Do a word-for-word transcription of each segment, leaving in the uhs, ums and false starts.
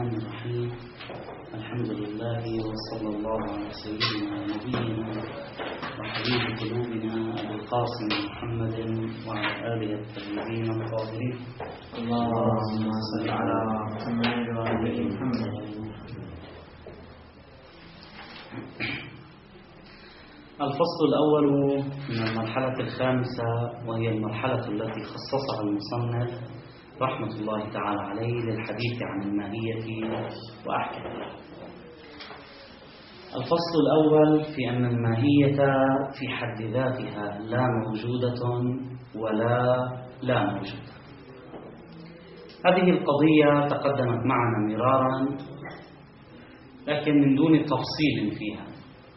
الرحمن الرحيم. الحمد لله وصلى الله على سيدنا ونبينا وحبيب قلوبنا أبي القاسم محمد وعلى آله الطيبين الطاهرين. اللهم صل على محمد وعلى آل محمد. الفصل الأول من المرحلة الخامسة، وهي المرحلة التي خصصها المصنف رحمة الله تعالى عليه للحديث عن الماهية وأحكامها. الفصل الأول في أن الماهية في حد ذاتها لا موجودة ولا لا موجودة. هذه القضية تقدمت معنا مرارا لكن من دون تفصيل فيها،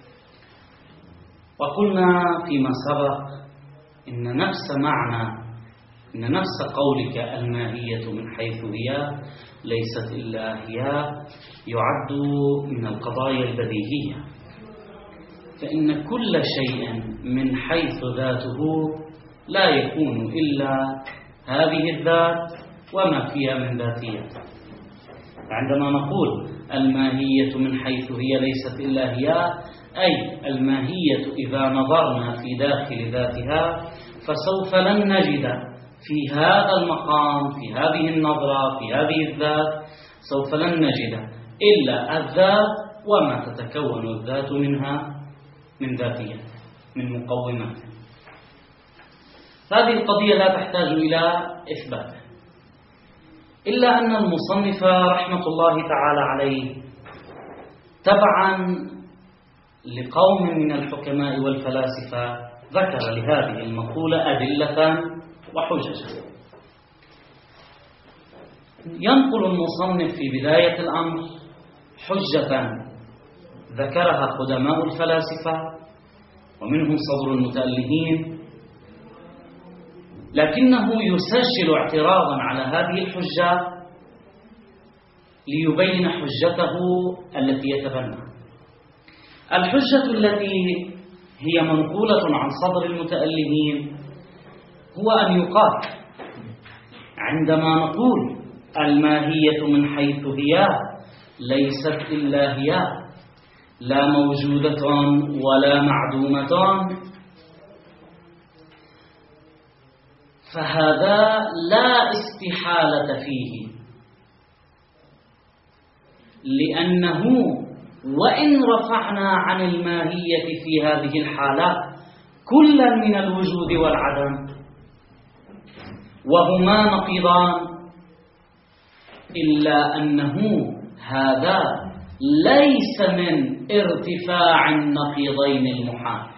وقلنا فيما سبق إن نفس معنى إن نفس قولك الماهية من حيث هي ليست إلا هي يعد من القضايا البديهية، فإن كل شيء من حيث ذاته لا يكون إلا هذه الذات وما فيها من ذاتية. عندما نقول الماهية من حيث هي ليست إلا هي، أي الماهية إذا نظرنا في داخل ذاتها فسوف لن نجد في هذا المقام، في هذه النظرة، في هذه الذات، سوف لن نجد إلا الذات وما تتكون الذات منها من ذاتية، من مقومات. هذه القضية لا تحتاج إلى إثبات، إلا أن المصنف رحمة الله تعالى عليه تبعا لقوم من الحكماء والفلاسفة ذكر لهذه المقولة أدلة وحججا. ينقل المصنف في بداية الأمر حجة ذكرها قدماء الفلاسفة ومنهم صدر المتألهين، لكنه يسجل اعتراضا على هذه الحجة ليبين حجته التي يتبنى. الحجة التي هي منقولة عن صدر المتألهين هو أن يقال عندما نقول الماهية من حيث هي ليست إلا هي، لا موجودة ولا معدومة، فهذا لا استحالة فيه، لأنه وإن رفعنا عن الماهية في هذه الحالات كلا من الوجود والعدم وهما نقيضان، إلا أنه هذا ليس من ارتفاع النقيضين المحال.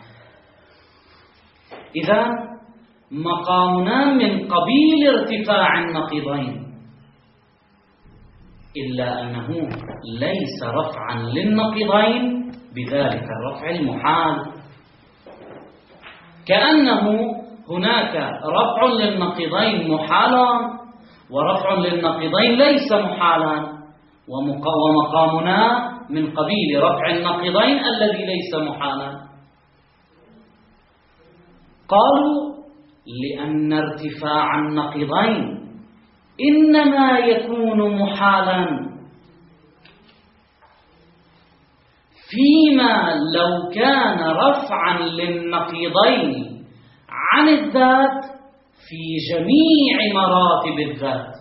إذا مقامنا من قبيل ارتفاع النقيضين، إلا أنه ليس رفعا للنقيضين بذلك الرفع المحال، كأنه هناك رفع للنقيضين محالا ورفع للنقيضين ليس محالا، ومقامنا من قبيل رفع النقيضين الذي ليس محالا. قالوا لأن ارتفاع النقيضين إنما يكون محالا فيما لو كان رفعا للنقيضين عن الذات في جميع مراتب الذات.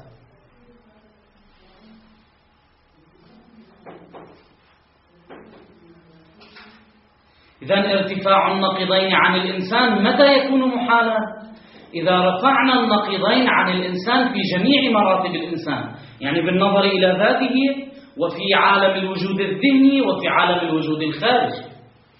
إذن ارتفاع النقيضين عن الإنسان متى يكون محالا؟ إذا رفعنا النقيضين عن الإنسان في جميع مراتب الإنسان، يعني بالنظر إلى ذاته وفي عالم الوجود الذهني وفي عالم الوجود الخارجي.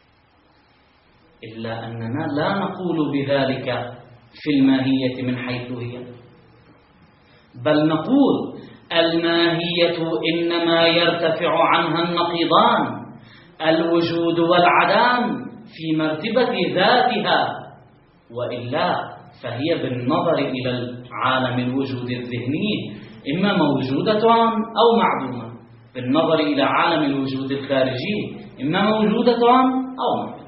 إلا أننا لا نقول بذلك في الماهية من حيث هي، بل نقول الماهية إنما يرتفع عنها النقيضان الوجود والعدم في مرتبة ذاتها، وإلا فهي بالنظر إلى عالم الوجود الذهني إما موجودة أو معدومة، بالنظر إلى عالم الوجود الخارجي إما موجودة أو معدومة.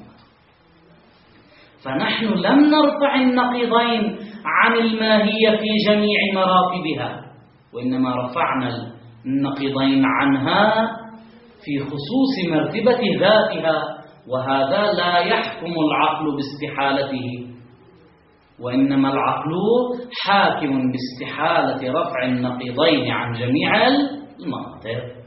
فنحن لم نرفع النقيضين عن الماهية في جميع مراتبها، وإنما رفعنا النقيضين عنها في خصوص مرتبة ذاتها، وهذا لا يحكم العقل باستحالته، وإنما العقل حاكم باستحالة رفع النقيضين عن جميع المراتب.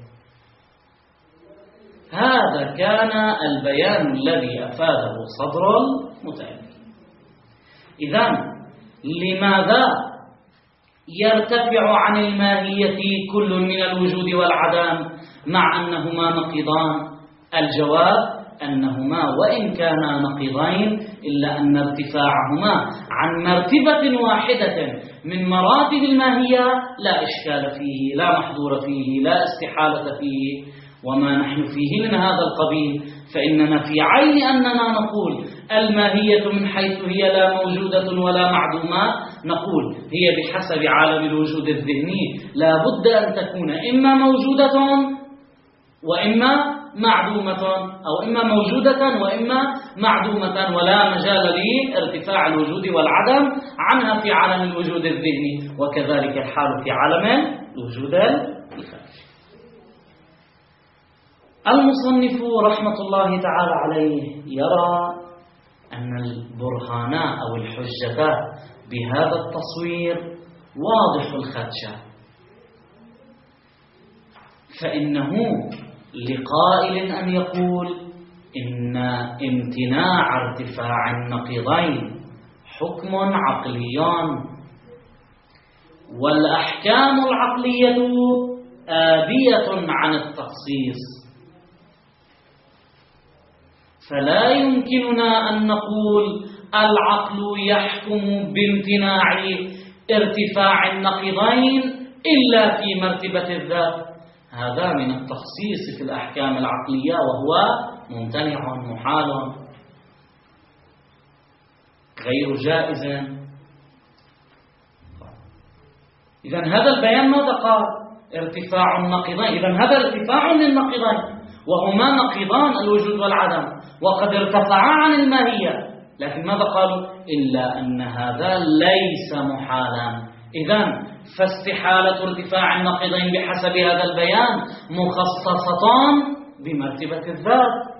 هذا كان البيان الذي أفاده صدر المتألف. إذن لماذا يرتفع عن الماهية كل من الوجود والعدم مع أنهما نقيضان؟ الجواب أنهما وإن كانا نقيضين إلا أن ارتفاعهما عن مرتبة واحدة من مراتب الماهية لا إشكال فيه، لا محظور فيه، لا استحالة فيه. وما نحن فيه من هذا القبيل، فإننا في عين أننا نقول الماهية من حيث هي لا موجودة ولا معدومة، نقول هي بحسب عالم الوجود الذهني لا بد أن تكون إما موجودة وإما معدومة، أو إما موجودة وإما معدومة، ولا مجال لارتفاع الوجود والعدم عنها في عالم الوجود الذهني، وكذلك الحال في عالم الوجود الخارجي. المصنف رحمة الله تعالى عليه يرى أن البرهان أو الحجة بهذا التصوير واضح الخدشة، فإنه لقائل أن يقول إن امتناع ارتفاع النقيضين حكم عقلي، والأحكام العقلية آبية عن التخصيص، فلا يمكننا أن نقول العقل يحكم بامتناع ارتفاع النقيضين إلا في مرتبة الذات. هذا من التخصيص في الأحكام العقلية، وهو ممتنع محال غير جائز. إذن هذا البيان ماذا قال؟ ارتفاع النقيضين. إذن هذا ارتفاع للنقيضين، وهما نقيضان الوجود والعدم، وقد ارتفعا عن الماهية، لكن ماذا قالوا؟ إلا أن هذا ليس محالا. إذن فاستحالة ارتفاع النقيضين بحسب هذا البيان مخصصتان بمرتبة الذات.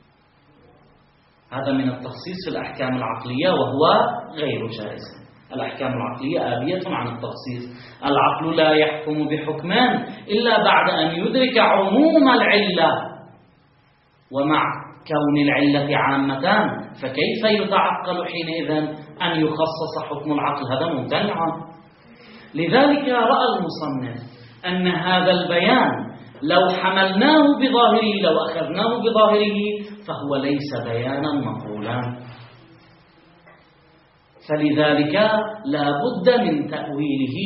هذا من التخصيص في الأحكام العقلية، وهو غير جائز. الأحكام العقلية آبية عن التخصيص. العقل لا يحكم بحكمان إلا بعد أن يدرك عموم العلة، ومع كون العلة عامة فكيف يتعقل حينئذ أن يخصص حكم العقل؟ هذا ممتنع. لذلك رأى المصنف أن هذا البيان لو حملناه بظاهره، لو أخذناه بظاهره، فهو ليس بيانا مقولا، فلذلك لا بد من تأويله،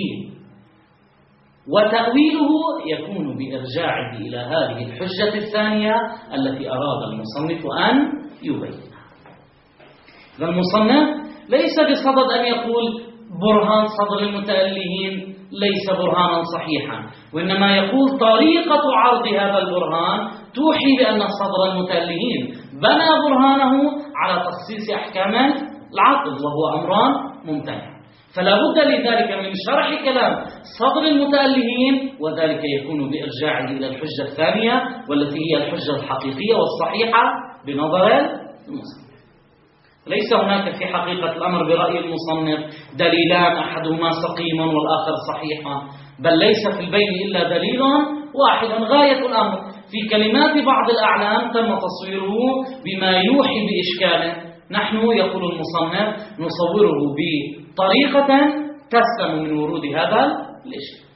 وتأويله يكون بإرجاعه إلى هذه الحجة الثانية التي أراد المصنف أن يبينها. المصنف ليس بصدد أن يقول برهان صدر المتألهين ليس برهانا صحيحا، وإنما يقول طريقة عرض هذا البرهان توحي بأن صدر المتألهين بنى برهانه على تخصيص أحكام العقل، وهو أمران ممتنع. فلا بد لذلك من شرح كلام صدر المتألهين، وذلك يكون بإرجاعه إلى الحجة الثانية والتي هي الحجة الحقيقية والصحيحة بنظر المصنف. ليس هناك في حقيقة الأمر برأي المصنف دليلان أحدهما سقيم والآخر صحيح، بل ليس في البين إلا دليل واحد. غاية الأمر في كلمات بعض الأعلام تم تصويره بما يوحي بإشكاله. نحن يقول المصنف نصوره بطريقة تسلم من ورود هذا الإشكال.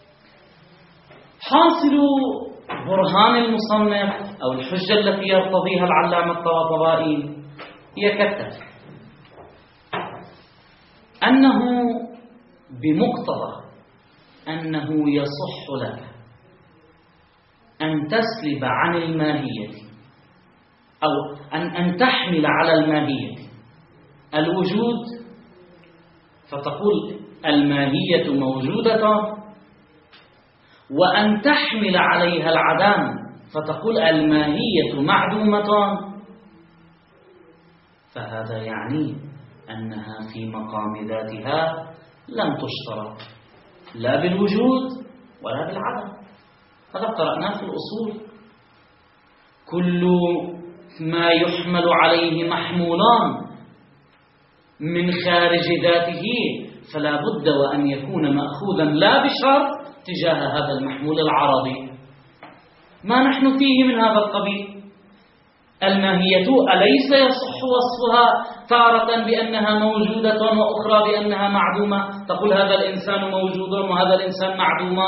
حاصل برهان المصنف أو الحجة التي يرتضيها العلامة الطباطبائي هي كالتالي: أنه بمقتضى أنه يصح لك أن تسلب عن الماهية أو أن, أن تحمل على الماهية الوجود، فتقول الماهية موجودة، وأن تحمل عليها العدم فتقول الماهية معدومة، فهذا يعني أنها في مقام ذاتها لم تشترط لا بالوجود ولا بالعدم. هذا قرأناه في الأصول. كل ما يحمل عليه محمولان من خارج ذاته فلا بد وأن يكون مأخوذا لا بشرط تجاه هذا المحمول العرضي. ما نحن فيه من هذا القبيل. الماهية أليس يصح وصفها تارة بأنها موجودة وأخرى بأنها معدومة؟ تقول هذا الإنسان موجود وهذا الإنسان معدومة.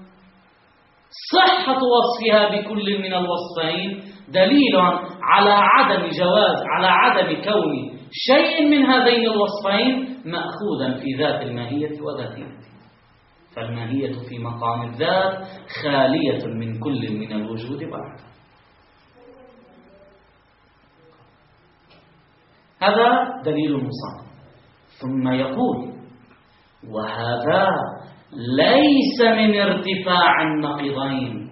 صحة وصفها بكل من الوصفين دليل على عدم جواز على عدم كون شيء من هذين الوصفين مأخوذا في ذات الماهية وذاتها. فالماهية في مقام الذات خالية من كل من الوجود والعدم. هذا دليل المصنف. ثم يقول: وهذا ليس من ارتفاع النقيضين.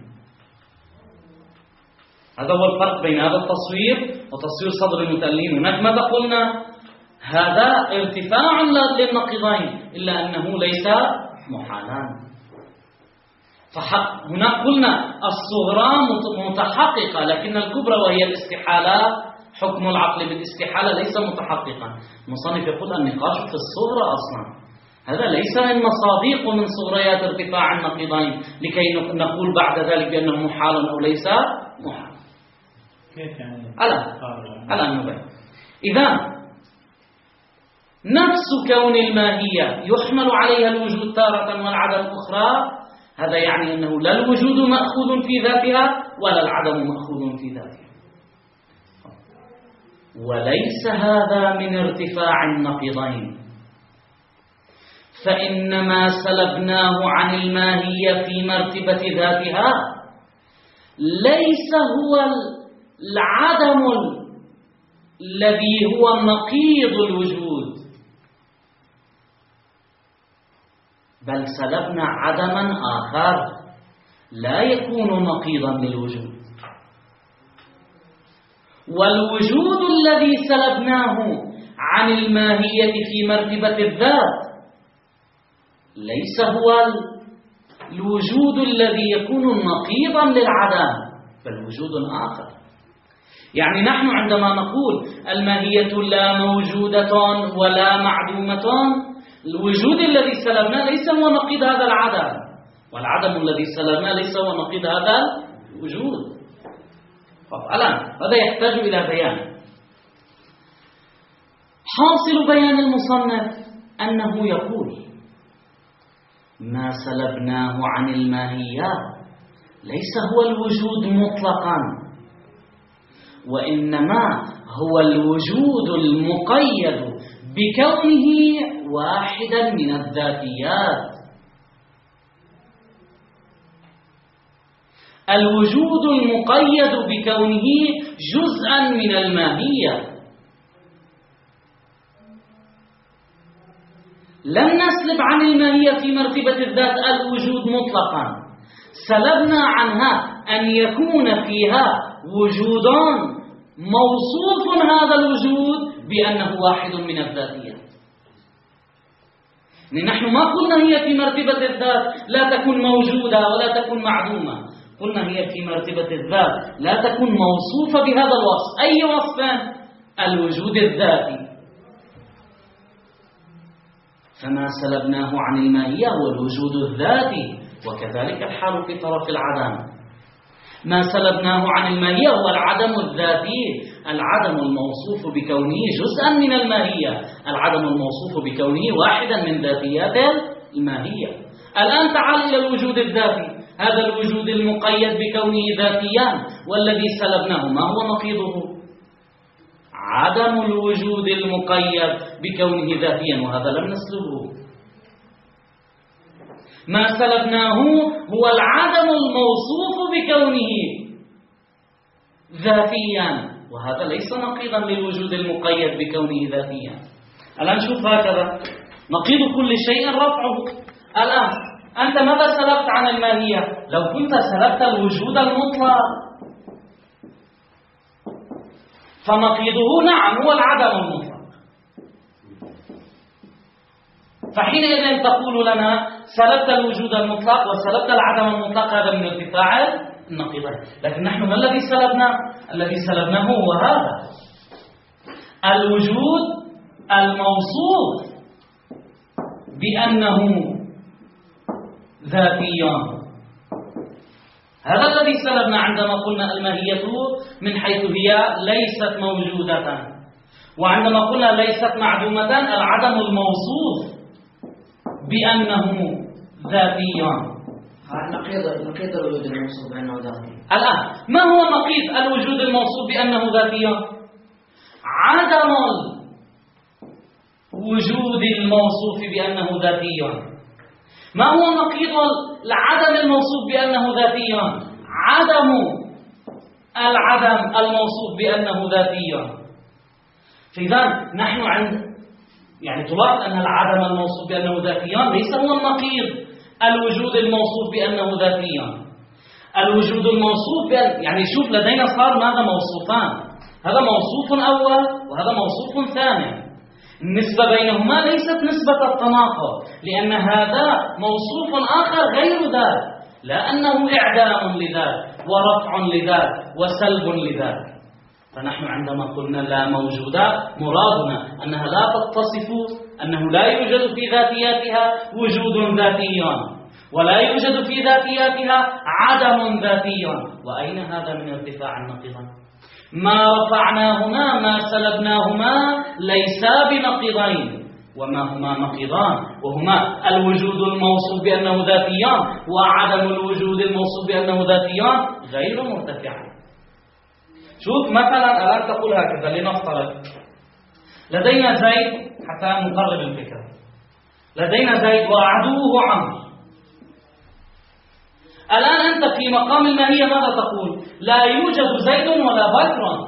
هذا هو الفرق بين هذا التصوير وتصوير صدر المتألين. هناك ماذا قلنا؟ هذا ارتفاع للنقيضين إلا أنه ليس محالان. فهنا قلنا الصغرى متحققة لكن الكبرى وهي الاستحالة حكم العقل بالاستحالة ليس متحققا. المصنف يقول النقاش في الصغرى أصلا هذا ليس من مصادق من صغريات ارتفاع النقيضين لكي نقول بعد ذلك بأنه محال أو ليس محال. كيف يعني؟ ألا ألا نبين. إذا نفس كون الماهية يحمل عليها الوجود تارة والعدم أخرى هذا يعني أنه لا الوجود مأخوذ في ذاتها ولا العدم مأخوذ في ذاتها. وليس هذا من ارتفاع النقيضين فإنما سلبناه عن الماهية في مرتبة ذاتها ليس هو العدم الذي هو نقيض الوجود بل سلبنا عدما آخر لا يكون نقيضا للوجود. والوجود الذي سلبناه عن الماهية في مرتبة الذات ليس هو الوجود الذي يكون نقيضا للعدم بل وجود آخر. يعني نحن عندما نقول الماهية لا موجودة ولا معدومة الوجود الذي سلبناه ليس هو نقيض هذا العدم والعدم الذي سلبناه ليس هو نقيض هذا الوجود. الآن هذا يحتاج إلى بيان. حاصل بيان المصنف أنه يقول ما سلبناه عن الماهية ليس هو الوجود مطلقا وإنما هو الوجود المقيد بكونه واحدا من الذاتيات. الوجود المقيد بكونه جزءا من الماهية. لم نسلب عن الماهية في مرتبة الذات الوجود مطلقا سلبنا عنها أن يكون فيها وجودان موصوف هذا الوجود بأنه واحد من الذاتيات. نحن ما قلنا هي في مرتبة الذات لا تكون موجودة ولا تكون معدومة قلنا هي في مرتبة الذات لا تكون موصوفة بهذا الوصف. أي وصف؟ الوجود الذاتي. فما سلبناه عن الماهية هو الوجود الذاتي وكذلك الحال في طرف العدم. ما سلبناه عن الماهية هو العدم الذاتي العدم الموصوف بكونه جزءا من الماهية العدم الموصوف بكونه واحدا من ذاتيات الماهية. الآن تعال إلى الوجود الذاتي. هذا الوجود المقيد بكونه ذاتيا والذي سلبناه ما هو نقيضه؟ عدم الوجود المقيد بكونه ذاتيا وهذا لم نسلبه. ما سلبناه هو العدم الموصوف بكونه ذاتيا وهذا ليس نقيضا للوجود المقيد بكونه ذاتيا. الآن شوف هكذا نقيض كل شيء رفعه. الآن أنت ماذا سلبت عن الماهية؟ لو كنت سلبت الوجود المطلق فنقيضه نعم هو العدم المطلق. فحينئذ تقول لنا سلبت الوجود المطلق وسلبت العدم المطلق، هذا من ارتفاع النقيضين. لكن نحن ما الذي سلبنا؟ الذي سلبناه هو هذا الوجود الموصوف بأنه ذاتيا، هذا الذي سلبنا عندما قلنا الماهية من حيث هي ليست موجودة، وعندما قلنا ليست معدومة العدم الموصوف بأنه ذاتيا. نقيض نقيض الوجود الموصوف بأنه ذاتي. الآن ما هو نقيض الوجود الموصوف بأنه ذاتيا؟ عدم الوجود الموصوف بأنه ذاتيا. ما هو نقيض العدم الموصوف بأنه ذاتيا؟ عدم العدم الموصوف بأنه ذاتيا. فإذا نحن عند يعني تلاحظ أن العدم الموصوف بأنه ذاتيا ليس هو النقيض الوجود الموصوف بأنه ذاتيا. الوجود الموصوف بأن يعني شوف لدينا صار ماذا موصوفان، هذا موصوف أول وهذا موصوف ثاني. النسبة بينهما ليست نسبة التناقض، لأن هذا موصوف آخر غير ذات، لا أنه إعدام لذات ورفع لذات وسلب لذات. فنحن عندما قلنا لا موجودة مرادنا أنها لا تتصف، أنه لا يوجد في ذاتياتها وجود ذاتي ولا يوجد في ذاتياتها عدم ذاتي. وأين هذا من ارتفاع النقيضين؟ ما رفعناهما ما سلبناهما ليسا بنقيضين، وما هما نقيضان، وهما الوجود الموصوف بأنه ذاتيان وعدم الوجود الموصوف بأنه ذاتيان غير مرتفعان. شوف مثلا الآن تقول هكذا، لنفترض لدينا زيد، حتى نقرب الفكرة، لدينا زيد وعدوه عمرو. الآن أنت في مقام الماهية ماذا تقول؟ لا يوجد زيد ولا بكر،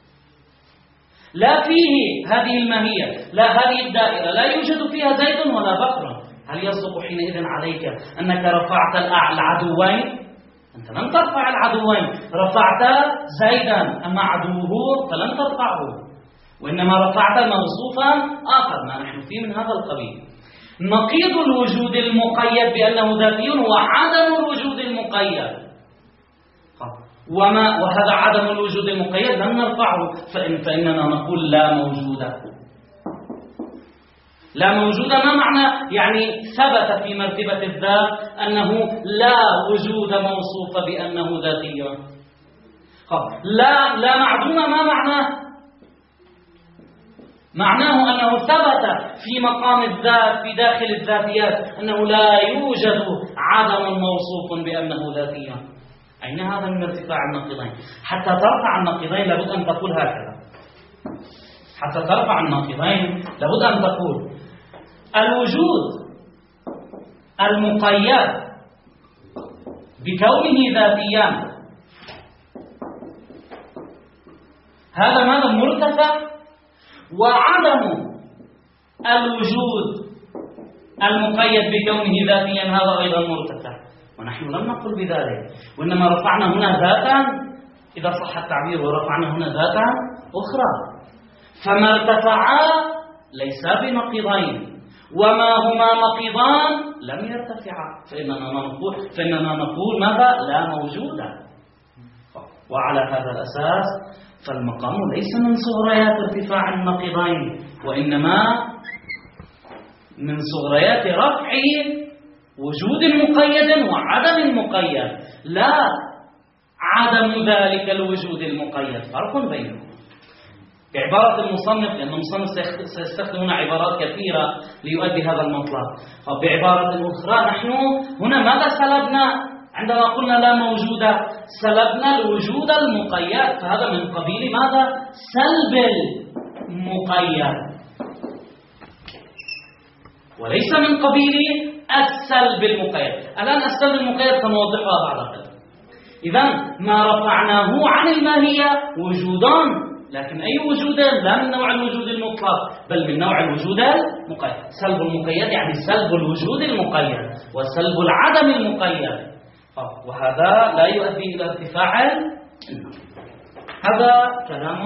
لا فيه هذه الماهية، لا هذه الدائرة لا يوجد فيها زيد ولا بكر. هل يصدق حينئذ عليك أنك رفعت العدوين؟ أنت لم ترفع العدوين، رفعت زيدا، أما عدوه فلم ترفعه، وإنما رفعت موصوفا آخر ما نحن فيه من هذا القبيل. نقيض الوجود المقيد بأنه ذاتي هو عدم الوجود المقيد، وما وهذا عدم الوجود المقيد لم نرفعه، فإن فإننا نقول لا موجودة. لا موجودة ما معنى؟ يعني ثبت في مرتبة الذات أنه لا وجود موصوف بأنه ذاتي. لا لا معدومة ما معناه؟ معناه أنه ثبت في مقام الذات في داخل الذاتيات أنه لا يوجد عدم موصوف بأنه ذاتي. أين هذا من ارتفاع النقيضين؟ حتى ترفع النقيضين لابد أن تقول هكذا، حتى ترفع النقيضين لابد أن تقول الوجود المقيد بكونه ذاتيا هذا ماذا؟ مرتفع، وعدم الوجود المقيد بكونه ذاتيا هذا أيضا مرتفع. ونحن لم نقل بذلك، وإنما رفعنا هنا ذاتا إذا صح التعبير، ورفعنا هنا ذاتا أخرى. فما ارتفعا ليسا بنقيضين، وما هما نقيضان لم يرتفعا، فإننا نقول فإننا نقول ماذا؟ لا موجودة. وعلى هذا الأساس فالمقام ليس من صغريات ارتفاع النقيضين، وإنما من صغريات رفع وجود مقيد وعدم مقيد، لا عدم ذلك الوجود المقيد. فرق بينهم. بعبارة المصنف، لأن المصنف سيستخدم هنا عبارات كثيرة ليؤدي هذا المطلب، بعبارة أخرى نحن هنا ماذا سلبنا؟ عندما قلنا لا موجودة سلبنا الوجود المقيد، فهذا من قبيل ماذا؟ سلب المقيد، وليس من قبيل السلب المقيد. الآن السلب المقيد سنوضحها بعد قليل. إذا ما رفعناه عن الماهية وجودان، لكن أي وجود؟ لا من نوع الوجود المطلق بل من نوع الوجود المقيد. سلب المقيد يعني سلب الوجود المقيد وسلب العدم المقيد، وهذا لا يؤدي إلى ارتفاع. هذا كلام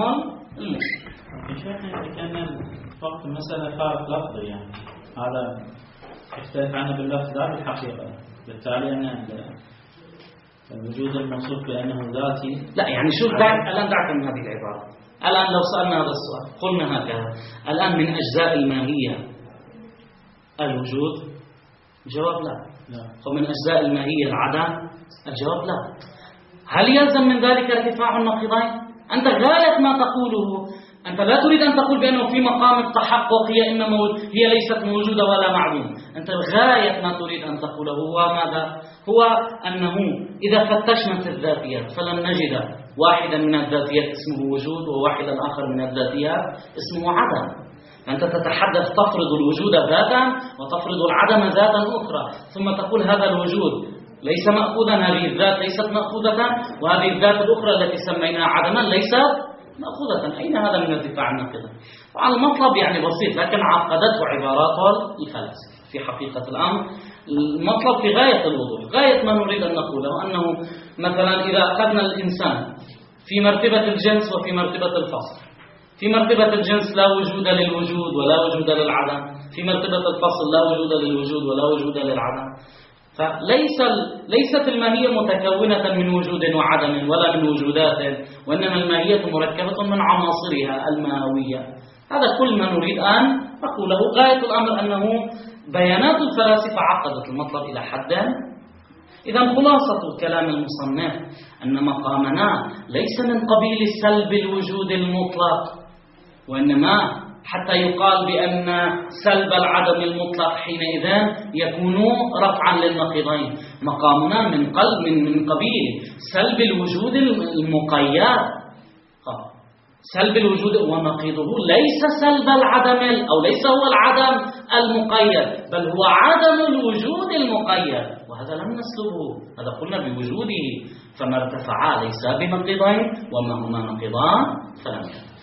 المسلم. شيخنا كان فقط المسألة فارق لفظي، يعني هذا يختلف عنه باللفظ لا بالحقيقة، بالتالي أن الوجود الموصوف بأنه ذاتي. لا يعني شوف دعك الآن دعك من هذه العبارة. الآن لو سألنا هذا السؤال قلنا هكذا، الآن من أجزاء الماهية الوجود؟ الجواب لا. ومن أجزاء الماهية العدم؟ الجواب لا. هل يلزم من ذلك ارتفاع النقيضين؟ أنت غاية ما تقوله، أنت لا تريد أن تقول بأنه في مقام التحقق هي إما موجود هي ليست موجودة ولا معدوم. أنت غاية ما تريد أن تقوله هو ماذا؟ هو أنه إذا فتشنا في الذاتيات فلن نجد واحدا من الذاتيات اسمه وجود وواحدا آخر من الذاتيات اسمه عدم. أنت تتحدث تفرض الوجود ذاتا وتفرض العدم ذاتا أخرى، ثم تقول هذا الوجود ليس مأخوذا، هذه الذات ليست مأخوذة، وهذه الذات الأخرى التي سميناها عدما ليست مأخوذة. أين هذا من ارتفاع النقيض؟ طبعا المطلب يعني بسيط، لكن عقدته عبارات الفلاسفة. في حقيقة الأمر المطلب في غاية الوضوح، غاية ما نريد أن نقوله أنه مثلا إذا أخذنا الإنسان في مرتبة الجنس وفي مرتبة الفصل، في مرتبة الجنس لا وجود للوجود ولا وجود للعدم، في مرتبة الفصل لا وجود للوجود ولا وجود للعدم. فليس ليست الماهية متكونة من وجود وعدم ولا من وجودات، وإنما الماهية مركبة من عناصرها الماوية. هذا كل ما نريد أن نقوله. غاية الأمر أنه بيانات الفلاسفة عقدت المطلب إلى حد. إذا خلاصة كلام المصنف أن مقامنا ليس من قبيل سلب الوجود المطلق، وإنما حتى يقال بأن سلب العدم المطلق حينئذ يكون رفعا للنقيضين. مقامنا من قلب من من قبيل سلب الوجود المقيد. سلب الوجود ونقيضه ليس سلب العدم أو ليس هو العدم المقيد، بل هو عدم الوجود المقيد، وهذا لم نسلبه، هذا قلنا بوجوده. فما ارتفعا ليس بنقيضين، وما هما نقيضان فلم يرتفع.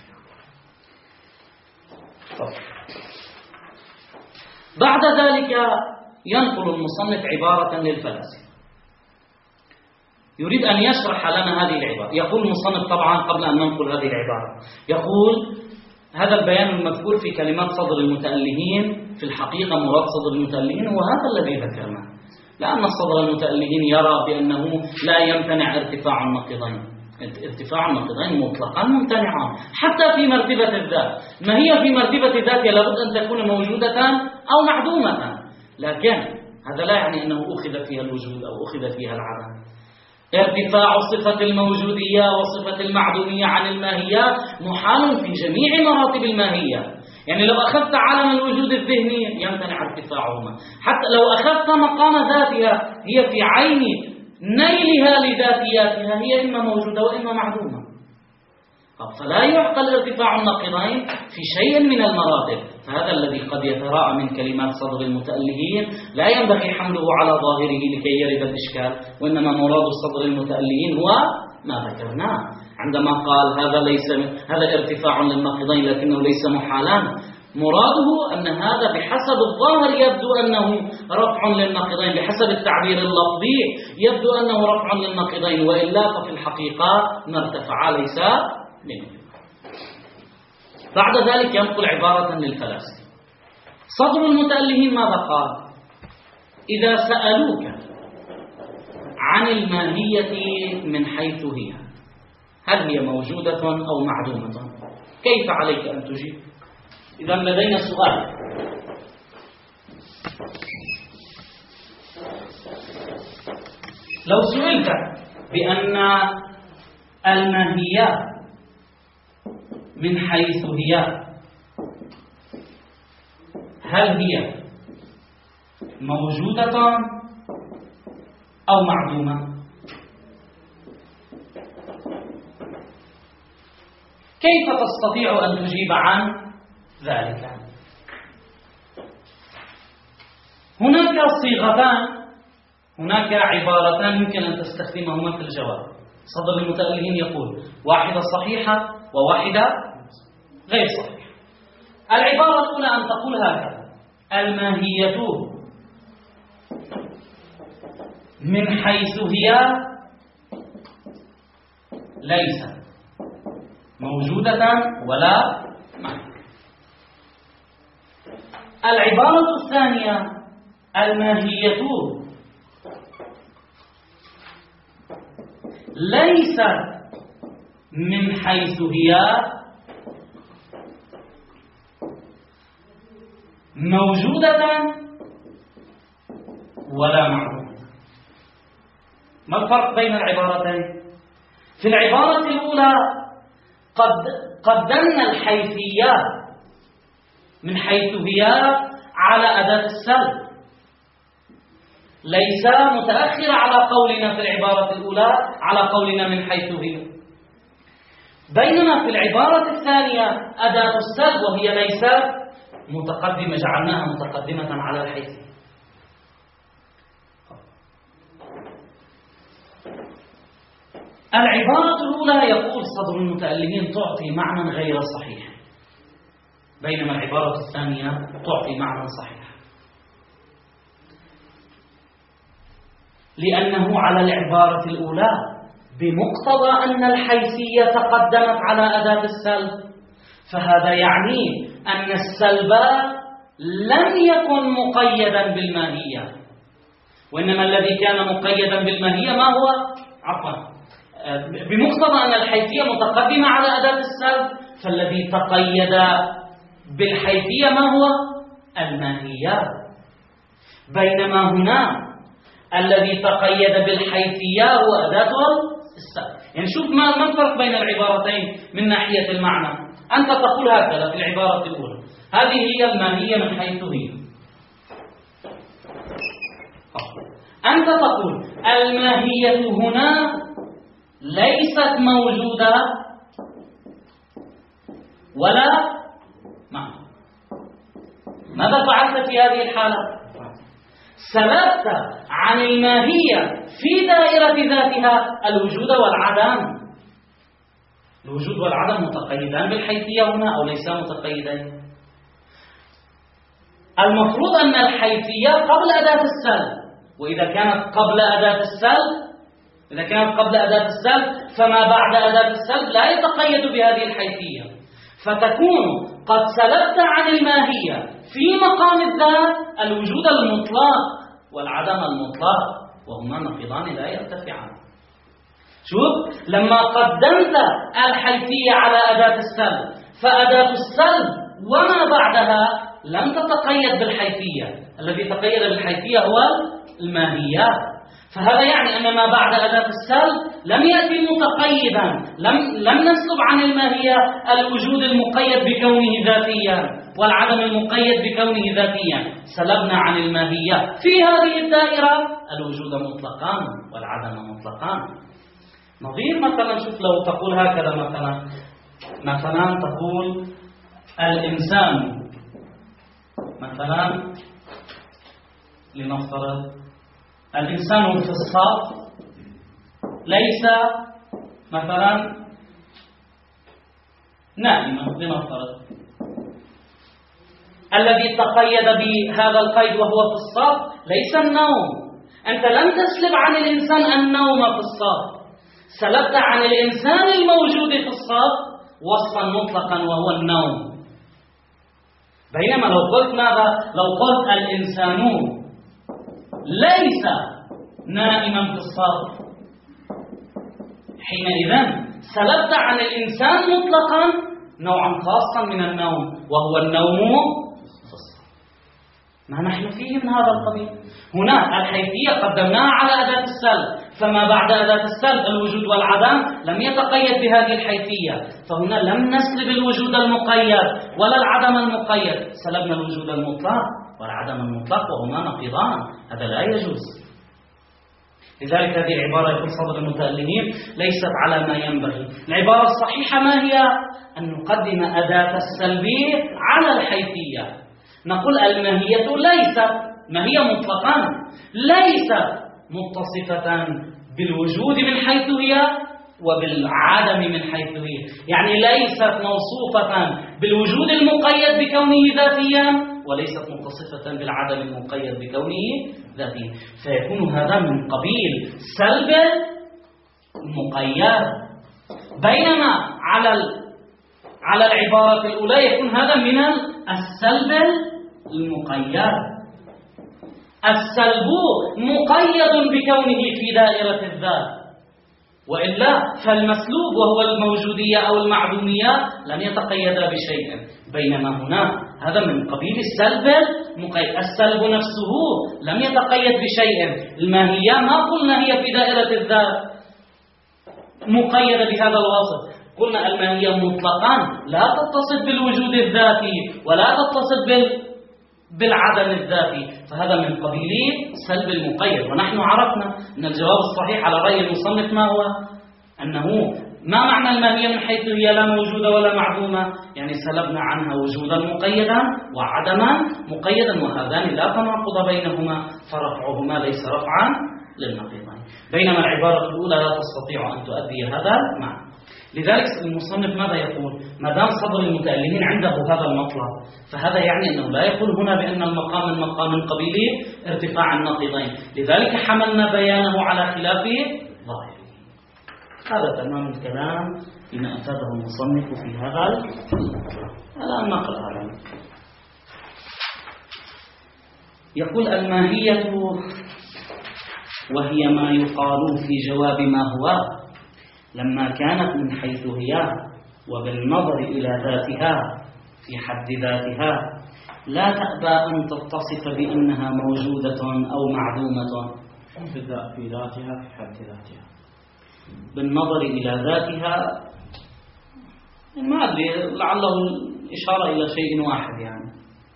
بعد ذلك ينقل المصنف عبارة للفلاسفة، يريد أن يشرح لنا هذه العبارة. يقول المصنف طبعا قبل أن ننقل هذه العبارة، يقول هذا البيان المذكور في كلمات صدر المتألهين في الحقيقة مراد صدر المتألهين هو هذا الذي ذكرناه، لأن صدر المتألهين يرى بأنه لا يمتنع ارتفاع النقيضين. ارتفاع النقيضين مطلقا ممتنعا حتى في مرتبة الذات. ما هي في مرتبة الذات لابد أن تكون موجودة أو معدومة، لكن هذا لا يعني أنه أخذ فيها الوجود أو أخذ فيها العدم. ارتفاع صفة الموجودية وصفة المعدومية عن الماهية محال في جميع مراتب الماهية. يعني لو أخذت عالم الوجود الذهني يمتنع ارتفاعهما، حتى لو أخذت مقام ذاتها هي في عين نيلها لذاتياتها هي إما موجودة وإما معدومة. فلا يعقل ارتفاع النقيضين في شيء من المراتب. فهذا الذي قد يتراءى من كلمات صدر المتألهين لا ينبغي حمله على ظاهره لكي يرد الإشكال، وإنما مراد صدر المتألهين هو ما ذكرناه عندما قال هذا ليس هذا ارتفاع للنقيضين لكنه ليس محالا. مراده أن هذا بحسب الظاهر يبدو أنه رفع للنقيضين، بحسب التعبير اللفظي يبدو أنه رفع للنقيضين، وإلا ففي الحقيقة ما ارتفع ليس منه. بعد ذلك ينقل عبارة للفلاسفة. صدر المتألهين ماذا قال؟ إذا سألوك عن الماهية من حيث هي، هل هي موجودة أو معدومة؟ كيف عليك أن تجيب؟ إذا لدينا سؤال. لو سئلت بأن الماهية من حيث هي هل هي موجودة أو معدومة؟ كيف تستطيع أن تجيب عن ذلك؟ هناك صيغتان، هناك عبارتان يمكن أن تستخدمهما في الجواب. صدر المتألهين يقول واحدة صحيحة وواحدة غير صحيحة. العبارة الأولى أن تقول هكذا: الماهية من حيث هي ليست موجودة ولا معدومة. العبارة الثانية الماهية ليست من حيث هي موجودة ولا معدومة. ما الفرق بين العبارتين؟ في العبارة الأولى قد قدمنا الحيثيات من حيث هي على أداة السلب، ليس متأخر على قولنا في العبارة الأولى على قولنا من حيث هي. بينما في العبارة الثانية أداة السلب وهي ليست متقدمة، جعلناها متقدمة على الحيثية. العبارة الأولى يقول صدر المتألهين تعطي معنى غير صحيح، بينما العبارة الثانية تعطي معنى صحيح، لأنه على العبارة الأولى بمقتضى أن الحيثية تقدمت على أداة السلب، فهذا يعني أن السلب لم يكن مقيدا بالماهية، وإنما الذي كان مقيدا بالماهية ما هو؟ عفوا بمقتضى أن الحيثية متقدمة على أداة السلب، فالذي تقيد بالحيثية ما هو؟ الماهية. بينما هنا الذي تقيد بالحيثية هو أداة السلب. يعني شوف ما ما الفرق بين العبارتين من ناحية المعنى. أنت تقول هكذا في العبارة الأولى، هذه هي الماهية من حيث هي. أنت تقول الماهية هنا ليست موجودة ولا معنى. ماذا فعلت في هذه الحالة؟ سلبت عن الماهية في دائرة ذاتها الوجود والعدم. الوجود والعدم متقيدان بالحيثية هنا أو ليس متقيدان؟ المفروض أن الحيثية قبل أداة السلب، وإذا كانت قبل أداة السلب إذا كانت قبل أداة السلب فما بعد أداة السلب لا يتقيد بهذه الحيثية، فتكون قد سلبت عن الماهية في مقام الذات الوجود المطلق والعدم المطلق، وهما نقيضان لا يرتفعان. شوف، لما قدمت الحيثية على أداة السلب فأداة السلب وما بعدها لم تتقيد بالحيثية، الذي تقيد بالحيثية هو الماهيات. فهذا يعني أن ما بعد أداة السلب لم يأتي متقيدا، لم لم نسلب عن الماهية الوجود المقيد بكونه ذاتيا والعدم المقيد بكونه ذاتيا، سلبنا عن الماهية في هذه الدائرة الوجود مطلقان والعدم مطلقان. نظير مثلا، شوف لو تقول هكذا مثلا مثلا تقول الإنسان مثلا، لنفترض الإنسان في الصف ليس مثلا نائما، لنفترض الذي تقيد بهذا القيد وهو في الصف ليس النوم. أنت لم تسلب عن الإنسان النوم في الصف، سلبت عن الإنسان الموجود في الصف وصفا مطلقا وهو النوم. بينما لو قلت ماذا؟ لو قلت الإنسان ليس نائما في الصف، حينئذ سلبت عن الإنسان مطلقا نوعا خاصا من النوم وهو النوم في الصف. ما نحن فيه من هذا القبيل. هنا الحيثية قدمناها على أداة السلب، فما بعد أداة السلب الوجود والعدم لم يتقيد بهذه الحيثية، فهنا لم نسلب الوجود المقيد ولا العدم المقيد، سلبنا الوجود المطلق والعدم المطلق وهما نقيضان، هذا لا يجوز. لذلك هذه العبارة يقول صدر المتألهين ليست على ما ينبغي. العبارة الصحيحة ما هي؟ أن نقدم أداة السلب على الحيثية. نقول الماهية ليست ماهية مطلقا، ليست متصفة بالوجود من حيث هي وبالعدم من حيث هي، يعني ليست موصوفة بالوجود المقيد بكونه ذاتيا وليست متصفة بالعدم المقيد بكونه ذاتيا، فيكون هذا من قبيل سلب مقيد. بينما على على العبارة الأولى يكون هذا من السلب المقيد. السلب مقيد بكونه في دائرة الذات، وإلا فالمسلوب وهو الموجودية أو المعدومية لن يتقيدا بشيء، بينما هنا هذا من قبيل السلب المقيد. السلب نفسه لم يتقيد بشيء، الماهية ما قلنا هي في دائرة الذات مقيدة بهذا الوصف، قلنا الماهية مطلقا لا تتصل بالوجود الذاتي ولا تتصل بال بالعدم الذاتي، فهذا من قبيل سلب المقيد. ونحن عرفنا أن الجواب الصحيح على رأي المصنف ما هو؟ أنه ما معنى الماهية من حيث هي لا موجودة ولا معدومة؟ يعني سلبنا عنها وجودا مقيدا وعدما مقيدا، وهذان لا تناقض بينهما، فرفعهما ليس رفعا للنقيضين، بينما العبارة الأولى لا تستطيع أن تؤدي هذا المعنى. لذلك المصنف ماذا يقول؟ ما دام صدر المتألهين عنده هذا المطلب، فهذا يعني أنه لا يقول هنا بأن المقام من مقام قبيل ارتفاع النقيضين، لذلك حملنا بيانه على خلاف ظاهره. هذا تمام الكلام بما أفاده المصنف في هذا المطلب. الآن نقرأ هذا. يقول الماهية وهي ما يقال في جواب ما هو لما كانت من حيث هي وبالنظر إلى ذاتها في حد ذاتها لا تأبى أن تتصف بأنها موجودة أو معدومة في ذاتها في حد ذاتها. بالنظر إلى ذاتها ما أدري، لعله الإشارة إلى شيء واحد، يعني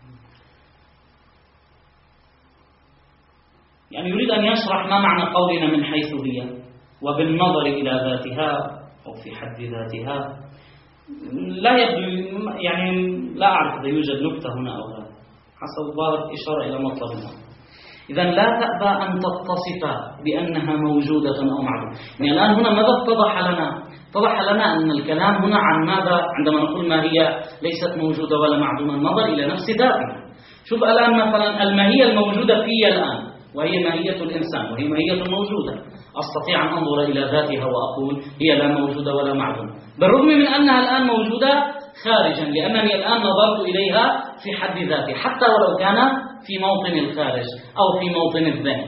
يعني يريد أن يشرح ما معنى قولنا من حيث هي وبالنظر إلى ذاتها أو في حد ذاتها. لا يبدو، يعني لا أعرف إذا يوجد نكتة هنا أو لا، حسب الظاهر إشارة إلى مطلب. إذا لا تأبى أن تتصف بأنها موجودة أو معدومة. يعني الآن هنا ماذا اتضح لنا؟ اتضح لنا أن الكلام هنا عن ماذا؟ عندما نقول ما هي ليست موجودة ولا معدومة، النظر إلى نفس ذاتها. شوف الآن مثلا الماهية الموجودة في الآن وهي ماهية الإنسان وهي ماهية موجودة، أستطيع أن أنظر إلى ذاتها وأقول هي لا موجودة ولا معدومة، بالرغم من أنها الآن موجودة خارجا، لأنني الآن نظرت إليها في حد ذاتها، حتى ولو كان في موطن الخارج أو في موطن الذهن.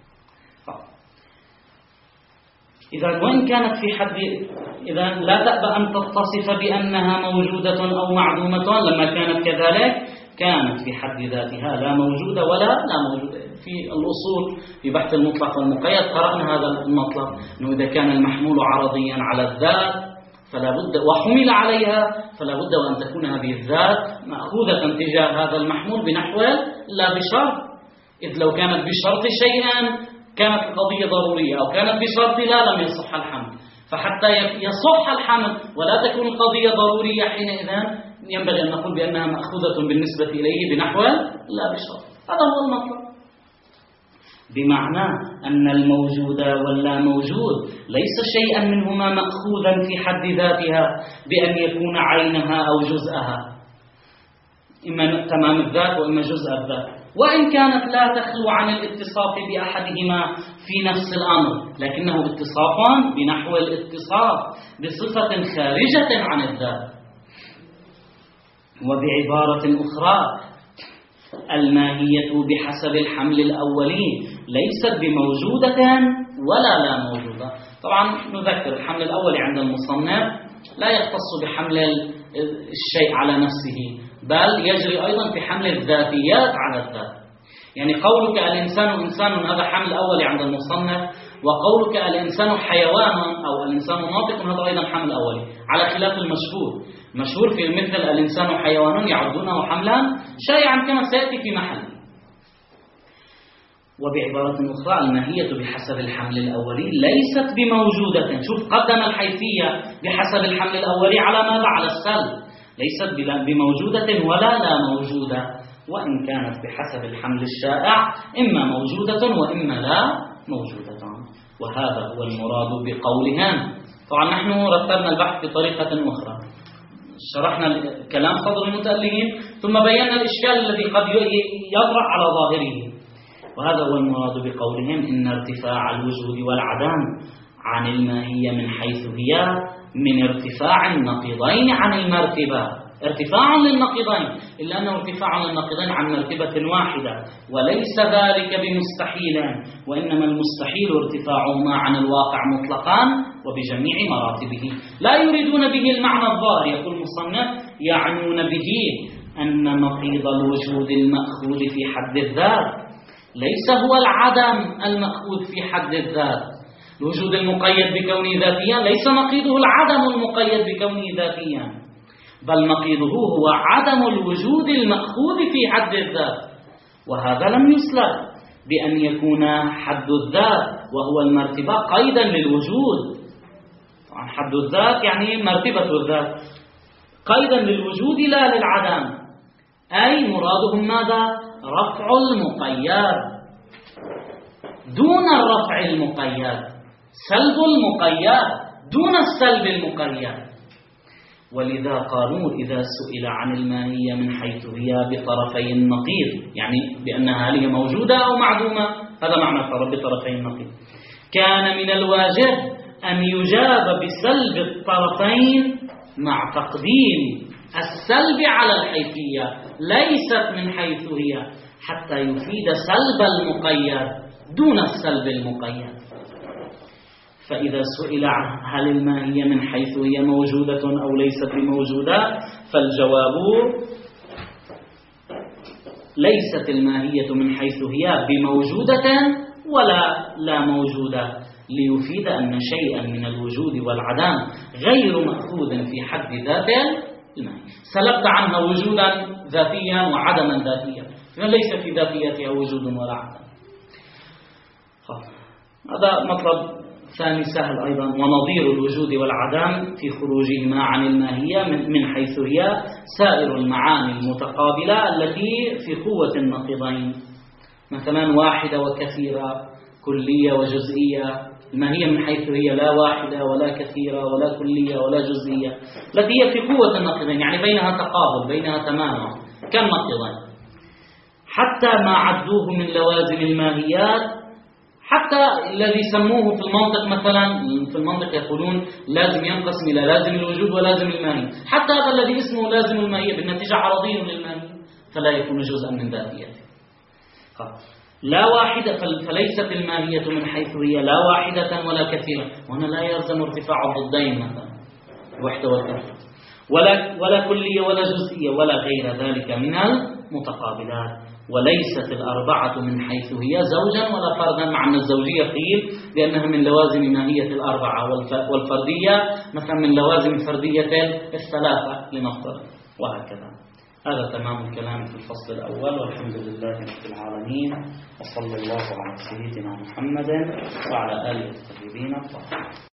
إذا وإن كانت في حد، إذا لا تأبى أن تتصف بأنها موجودة أو معدومة، لما كانت كذلك كانت في حد ذاتها لا موجودة ولا لا موجودة. في الأصول في بحث المطلق والمقيد قرأنا هذا المطلب، أنه إذا كان المحمول عرضيا على الذات فلا بد وحمل عليها فلا بد وأن تكون هذه الذات مأخوذة تجاه هذا المحمول بنحو لا بشرط، إذ لو كانت بشرط شيئا كانت القضية ضرورية، أو كانت بشرط لا لم يصح الحمل. فحتى يصح الحمل ولا تكون القضية ضرورية حينئذ ينبغي أن نقول بأنها مأخوذة بالنسبة إليه بنحو لا بشرط. هذا هو المطلب، بمعنى أن الموجود واللا موجود ليس شيئا منهما مأخوذا في حد ذاتها بأن يكون عينها أو جزءها، إما تمام الذات وإما جزء الذات، وإن كانت لا تخلو عن الاتصاف بأحدهما في نفس الأمر، لكنه اتصاف بنحو الاتصاف بصفة خارجة عن الذات. وبعبارة أخرى الماهية بحسب الحمل الأولي ليست بموجودة ولا لا موجودة. طبعا نذكر الحمل الأولي عند المصنف لا يختص بحمل الشيء على نفسه، بل يجري أيضا في حمل الذاتيات على الذات. يعني قولك الإنسان إنسان هذا حمل أولي عند المصنف، وقولك الإنسان حيوان أو الإنسان ناطق هذا أيضا حمل أولي، على خلاف المشهور. مشهور في مثل الإنسان حيوان يعدونه حملا شائعا كما سيأتي في محل. وبعبارة أخرى الماهية بحسب الحمل الأولي ليست بموجودة. شوف قدم الحيثية بحسب الحمل الأولي على ماذا؟ على السلب. ليست بموجودة ولا لا موجودة، وإن كانت بحسب الحمل الشائع إما موجودة وإما لا موجودة. وهذا هو المراد بقولهم. طبعا نحن رتبنا البحث بطريقة أخرى، شرحنا كلام صدر المتألهين ثم بينا الإشكال الذي قد يطرأ على ظاهره. وهذا هو المراد بقولهم إن ارتفاع الوجود والعدم عن الماهية من حيث هي من ارتفاع النقيضين عن المرتبة. ارتفاع للنقيضين، إلا أنه ارتفاع للنقيضين عن مرتبة واحدة، وليس ذلك بمستحيل، وإنما المستحيل ارتفاعهما عن الواقع مطلقا وبجميع مراتبه. لا يريدون به المعنى الظاهر، يقول المصنف يعنون به أن نقيض الوجود المأخوذ في حد الذات ليس هو العدم المأخوذ في حد الذات. الوجود المقيد بكونه ذاتيا ليس نقيضه العدم المقيد بكونه ذاتيا، بل نقيضه هو عدم الوجود المأخوذ في حد الذات، وهذا لم يسلب بأن يكون حد الذات وهو المرتبة قيدا للوجود. طبعا حد الذات يعني مرتبة الذات قيدا للوجود لا للعدم، أي مرادهم ماذا؟ رفع المقيد دون الرفع المقيد، سلب المقيد دون السلب المقيد. ولذا قالوا إذا سئل عن الماهية من حيث هي بطرفي النقيض، يعني بأنها هل هي موجودة أو معدومة، هذا معنى بطرفي النقيض، كان من الواجب أن يجاب بسلب الطرفين مع تقديم السلب على الحيثية ليست من حيث هي، حتى يفيد سلب المقيد دون السلب المقيد. فإذا سئل هل الماهية من حيث هي موجودة أو ليست بموجودة، فالجواب ليست الماهية من حيث هي بموجودة ولا لا موجودة، ليفيد أن شيئا من الوجود والعدم غير مأخوذ في حد ذاته الماهية. سلبت عنها وجودا ذاتيا وعدما ذاتيا، ليس في ذاتيتها وجود ولا عدم. هذا مطلب ثاني سهل أيضا، ونظير الوجود والعدم في خروجهما عن الماهية من حيث هي سائر المعاني المتقابلة التي في قوة النقيضين، مثلا واحدة وكثيرة، كلية وجزئية. الماهية من حيث هي لا واحدة ولا كثيرة ولا كلية ولا جزئية، التي هي في قوة النقيضين، يعني بينها تقابل، بينها تمانع كالنقيضين. حتى ما عدوه من لوازم الماهيات، حتى الذي سموه في المنطق، مثلا في المنطق يقولون لازم ينقسم إلى لازم الوجود ولازم الماهية، حتى هذا الذي اسمه لازم الماهية بالنتيجة عرضي للماهية، فلا يكون جزءا من ذاتيته. لا واحدة، فليست الماهية من حيث هي لا واحدة ولا كثيرة، وهنا لا يلزم ارتفاع الضدين مثلا الوحدة والكثرة، ولا ولا كلية ولا جزئية ولا غير ذلك من المتقابلات. وليست الأربعة من حيث هي زوجا ولا فردا، مع أن الزوجية قيل لأنها من لوازم ماهية الأربعة، والفردية مثلا من لوازم فردية الثلاثة لنفترض، وهكذا. هذا تمام الكلام في الفصل الأول، والحمد لله رب العالمين، وصلى الله على سيدنا محمد وعلى آله الطيبين الطاهرين.